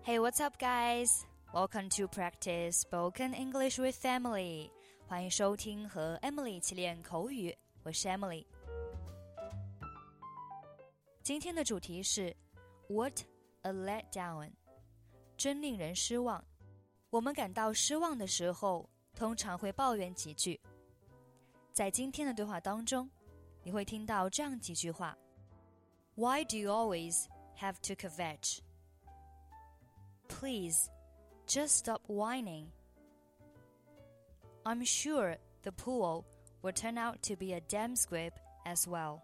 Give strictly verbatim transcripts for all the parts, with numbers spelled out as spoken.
Hey, what's up, guys? Welcome to practice spoken English with Emily. 欢迎收听和 Emily 一起练口语，我是 Emily。今天的主题是 What a letdown， 真令人失望。我们感到失望的时候，通常会抱怨几句。在今天的对话当中，你会听到这样几句话 Why do you always have to kvetch? Please, just stop whining. I'm sure the pool will turn out to be a damn squib as well.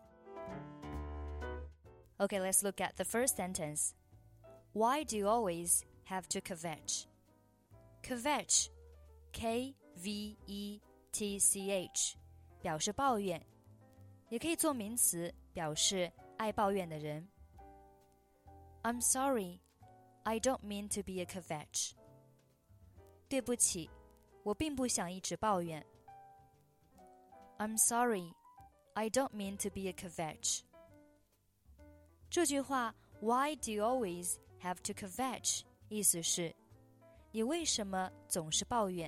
Okay, let's look at the first sentence. Why do you always have to kvetch? Kvetch, K V E T C H, 表示抱怨，也可以做名词，表示爱抱怨的人。I'm sorry, I don't mean to be a kvetch. 对不起，我并不想一直抱怨。I'm sorry, I don't mean to be a kvetch. 这句话 Why do you always have to kvetch? 意思是你为什么总是抱怨？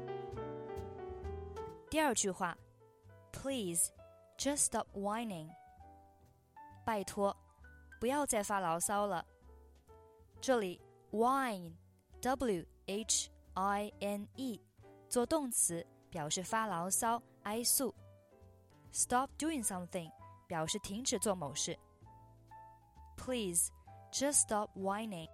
第二句话 Please, just stop whining. 拜托，不要再发牢骚了。这里 whine, W H I N E 做动词表示发牢骚哀诉， Stop doing something 表示停止做某事。 Please, just stop whining.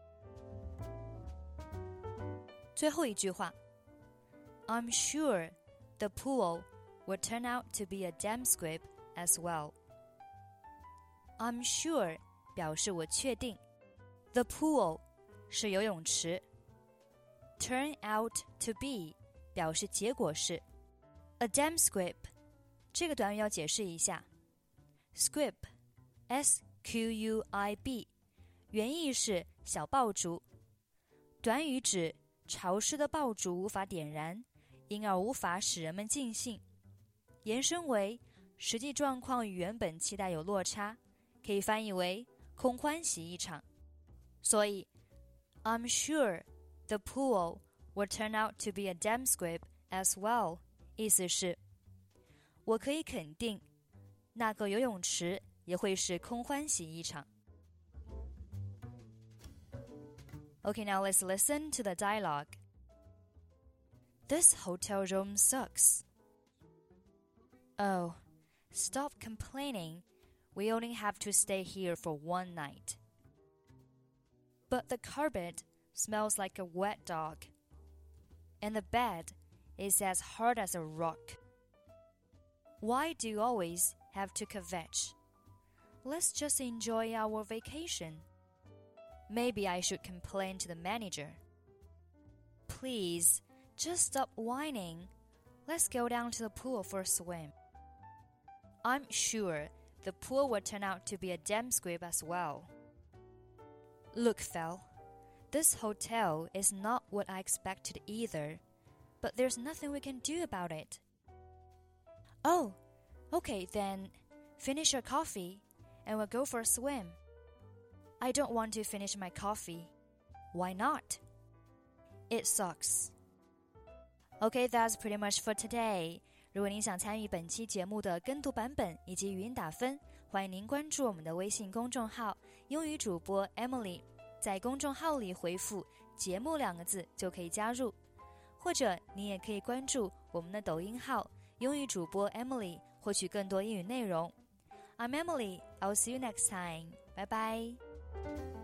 最后一句话 I'm sure the pool will turn out to be a damn squib as well. I'm sure 表示我确定， The pool 是游泳池， Turn out to be 表示结果是， A damn squib 这个短语要解释一下。 Squib, S Q U I B 原意是小爆竹，短语指潮湿的爆竹无法点燃，因而无法使人们尽兴，延伸为实际状况与原本期待有落差，可以翻译为空欢喜一场。所以 I'm sure the pool will turn out to be a damn squib as well 意思是我可以肯定那个游泳池也会是空欢喜一场。 Okay, now let's listen to the dialogue. This hotel room sucks. Oh, stop complaining. We only have to stay here for one night. But the carpet smells like a wet dog. And the bed is as hard as a rock. Why do you always have to kvetch? Let's just enjoy our vacation. Maybe I should complain to the manager. Please, just stop whining. Let's go down to the pool for a swim. I'm sure the pool will turn out to be a damn squib as well. Look, Phil, this hotel is not what I expected either, but there's nothing we can do about it. Oh, okay then, finish your coffee and we'll go for a swim. I don't want to finish my coffee. Why not? It sucks. Okay, that's pretty much for today. 如果您想参与本期节目的跟读版本以及语音打分，欢迎您关注我们的微信公众号英语主播 Emily， 在公众号里回复节目两个字就可以加入，或者你也可以关注我们的抖音号英语主播 Emily， 获取更多英语内容。I'm Emily, I'll see you next time. Bye bye.